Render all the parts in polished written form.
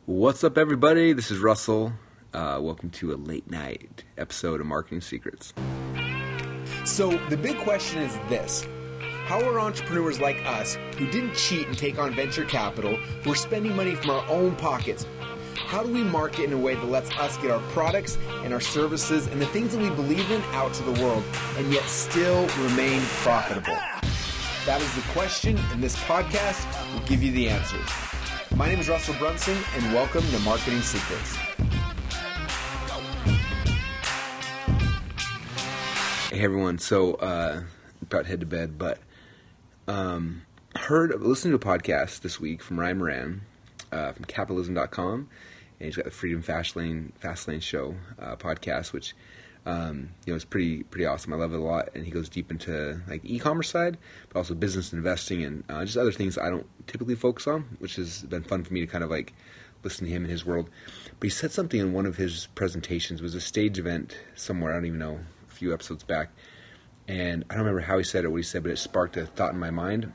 What's up, everybody? This is Russell. Welcome to a late night episode of Marketing Secrets. So the big question is this. How are entrepreneurs like us, who didn't cheat and take on venture capital, who are spending money from our own pockets, how do we market in a way that lets us get our products and our services and the things that we believe in out to the world and yet still remain profitable? That is the question, and this podcast will give you the answers. My name is Russell Brunson, and welcome to Marketing Secrets. Hey, everyone. So, about to head to bed, but listening to a podcast this week from Ryan Moran from Capitalism.com, and he's got the Freedom Fastlane Show podcast, which is pretty awesome. I love it a lot, and he goes deep into like e-commerce side, but also business investing and just other things I don't typically focus on, which has been fun for me to kind of like listen to him in his world. But he said something in one of his presentations. It was a stage event somewhere, I don't even know, a few episodes back, and I don't remember how he said it, what he said, but it sparked a thought in my mind.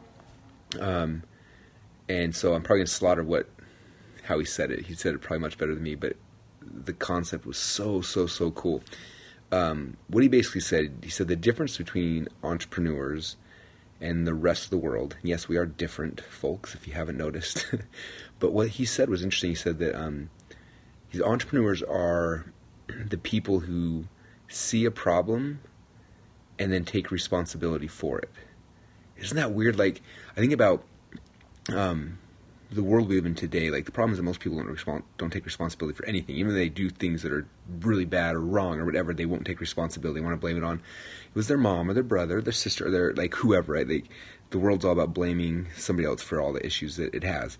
And so I'm probably gonna slaughter how he said it. He said it probably much better than me, but the concept was so cool. What he basically said, he said the difference between entrepreneurs and the rest of the world, and yes, we are different folks if you haven't noticed, but what he said was interesting. He said that these entrepreneurs are the people who see a problem and then take responsibility for it. Isn't that weird? Like, I think about the world we live in today. Like, the problem is that most people don't take responsibility for anything. Even though they do things that are really bad or wrong or whatever, they won't take responsibility. They want to blame it on it was their mom or their brother or their sister or their, like, whoever, right? The world's all about blaming somebody else for all the issues that it has.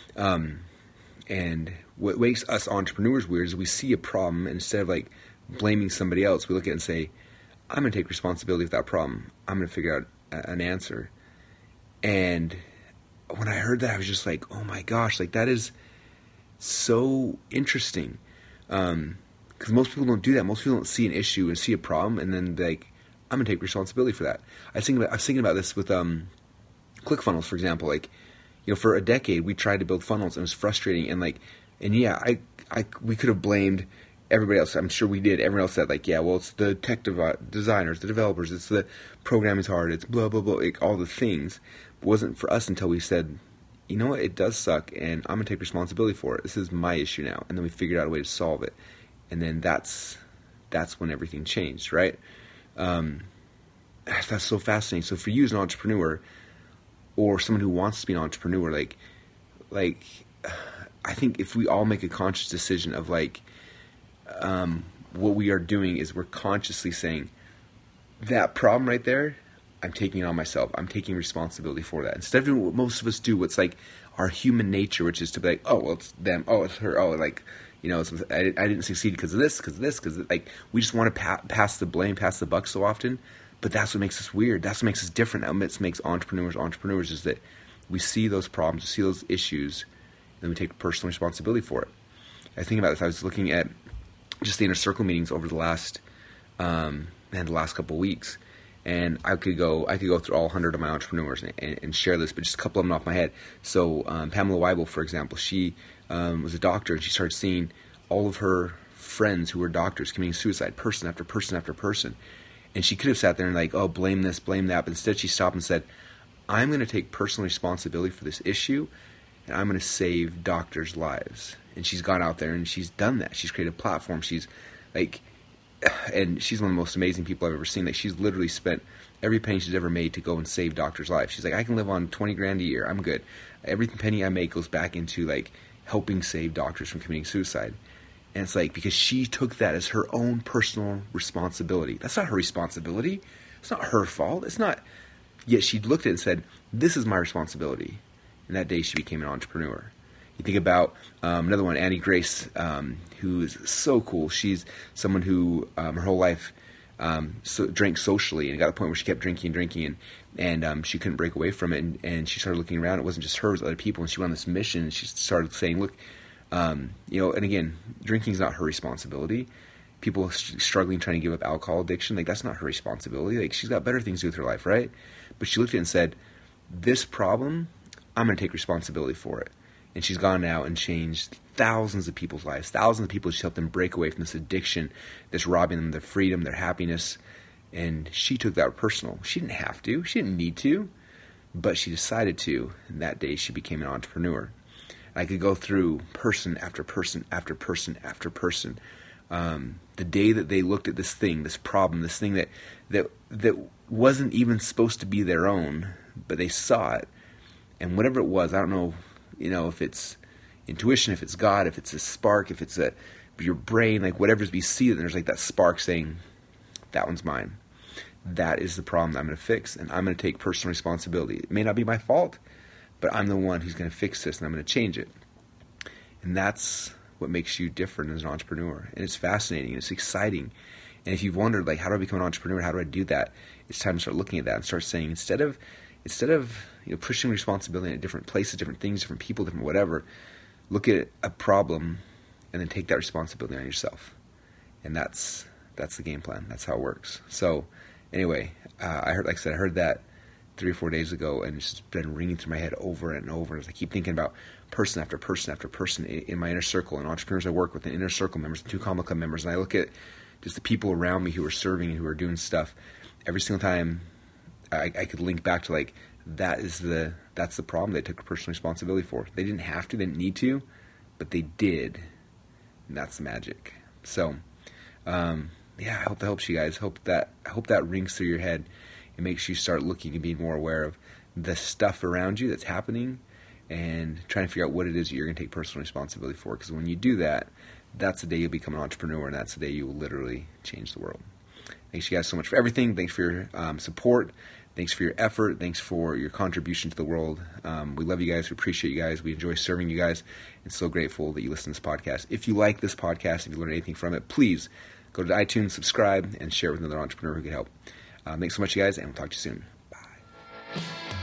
And what makes us entrepreneurs weird is we see a problem, and instead of like blaming somebody else, we look at it and say, I'm going to take responsibility for that problem. I'm going to figure out an answer. And when I heard that, I was just like, oh my gosh, like that is so interesting. Because most people don't do that. Most people don't see an issue and see a problem and then like, I'm going to take responsibility for that. I was thinking about this with ClickFunnels, for example. Like, for a decade, we tried to build funnels and it was frustrating. And we could have blamed everybody else. I'm sure we did. Everyone else said like, yeah, well, it's the tech designers, the developers, it's the programming's hard, it's blah, blah, blah, like all the things. It wasn't for us until we said, you know what, it does suck and I'm going to take responsibility for it. This is my issue now. And then we figured out a way to solve it. And then that's when everything changed, right? That's so fascinating. So for you as an entrepreneur or someone who wants to be an entrepreneur, like I think if we all make a conscious decision of like, what we are doing is we're consciously saying that problem right there, I'm taking it on myself. I'm taking responsibility for that. Instead of doing what most of us do, what's like our human nature, which is to be like, oh, well, it's them. Oh, it's her. Oh, like, I didn't succeed because of this, because like we just want to pass the blame, pass the buck so often. But that's what makes us weird. That's what makes us different. That makes entrepreneurs is that we see those problems, we see those issues, and we take personal responsibility for it. I think about this. I was looking at just the inner circle meetings over the last couple of weeks, and I could go through all 100 of my entrepreneurs and share this, but just a couple of them off my head. So Pamela Weibel, for example, she was a doctor, and she started seeing all of her friends who were doctors committing suicide, person after person after person, and she could have sat there and like, oh, blame this, blame that, but instead she stopped and said, I'm going to take personal responsibility for this issue, and I'm going to save doctors' lives. And she's gone out there and she's done that. She's created a platform. She's like, and she's one of the most amazing people I've ever seen. Like, she's literally spent every penny she's ever made to go and save doctors' lives. She's like, I can live on $20,000 a year. I'm good. Every penny I make goes back into like helping save doctors from committing suicide. And it's like, because she took that as her own personal responsibility. That's not her responsibility. It's not her fault. It's not. Yet she looked at it and said, this is my responsibility. And that day she became an entrepreneur. You think about another one, Annie Grace, who is so cool. She's someone who her whole life drank socially and got to the point where she kept drinking, and she couldn't break away from it. And she started looking around. It wasn't just her, it was other people. And she went on this mission, and she started saying, look, and again, drinking is not her responsibility. People struggling trying to give up alcohol addiction, like that's not her responsibility. Like, she's got better things to do with her life, right? But she looked at it and said, this problem, I'm going to take responsibility for it. And she's gone now and changed thousands of people's lives, thousands of people. She helped them break away from this addiction that's robbing them of their freedom, their happiness. And she took that personal. She didn't have to. She didn't need to. But she decided to. And that day she became an entrepreneur. And I could go through person after person after person after person. The day that they looked at this thing, this problem, this thing that wasn't even supposed to be their own, but they saw it. And whatever it was, I don't know, if it's intuition, if it's God, if it's a spark, if it's your brain, like whatever it is, we see it, and there's like that spark saying, that one's mine. That is the problem that I'm going to fix, and I'm going to take personal responsibility. It may not be my fault, but I'm the one who's going to fix this, and I'm going to change it. And that's what makes you different as an entrepreneur. And it's fascinating, and it's exciting. And if you've wondered, like, how do I become an entrepreneur? How do I do that? It's time to start looking at that and start saying, instead of pushing responsibility at different places, different things, different people, different whatever, look at a problem and then take that responsibility on yourself. And that's the game plan. That's how it works. So anyway, I heard that 3 or 4 days ago, and it's just been ringing through my head over and over as I keep thinking about person after person after person in my inner circle, and entrepreneurs I work with, and inner circle members, and 2 Comma Club members, and I look at just the people around me who are serving and who are doing stuff. Every single time I could link back to, like, that's the problem they took personal responsibility for. They didn't have to, they didn't need to, but they did, and that's the magic. So I hope that helps you guys. I hope that rings through your head and makes you start looking and being more aware of the stuff around you that's happening and trying to figure out what it is that you're going to take personal responsibility for. Because when you do that, that's the day you'll become an entrepreneur, and that's the day you will literally change the world. Thanks you guys so much for everything. Thanks for your support. Thanks for your effort. Thanks for your contribution to the world. We love you guys. We appreciate you guys. We enjoy serving you guys, and so grateful that you listen to this podcast. If you like this podcast, if you learn anything from it, please go to iTunes, subscribe, and share with another entrepreneur who could help. Thanks so much, you guys, and we'll talk to you soon. Bye.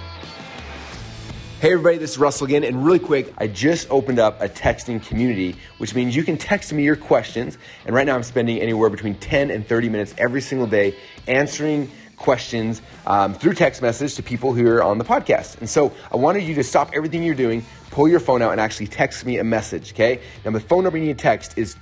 Hey everybody, this is Russell again, and really quick, I just opened up a texting community, which means you can text me your questions, and right now I'm spending anywhere between 10 and 30 minutes every single day answering questions through text message to people who are on the podcast. And so I wanted you to stop everything you're doing, pull your phone out, and actually text me a message, okay? Now the phone number you need to text is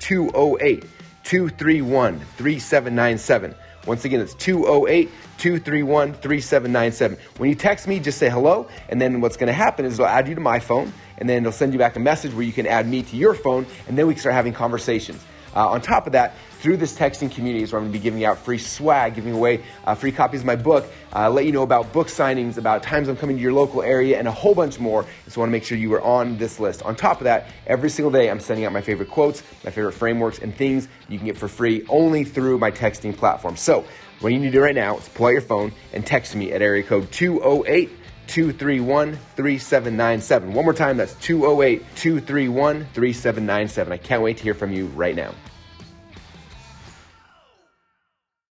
208-231-3797. Once again, it's 208-231-3797. When you text me, just say hello, and then what's going to happen is it'll add you to my phone, and then it'll send you back a message where you can add me to your phone, and then we can start having conversations. On top of that, through this texting community is where I'm going to be giving out free swag, giving away free copies of my book, let you know about book signings, about times I'm coming to your local area, and a whole bunch more. And so I want to make sure you are on this list. On top of that, every single day I'm sending out my favorite quotes, my favorite frameworks, and things you can get for free only through my texting platform. So what you need to do right now is pull out your phone and text me at area code 208-231-3797. One more time, that's 208-231-3797. I can't wait to hear from you right now.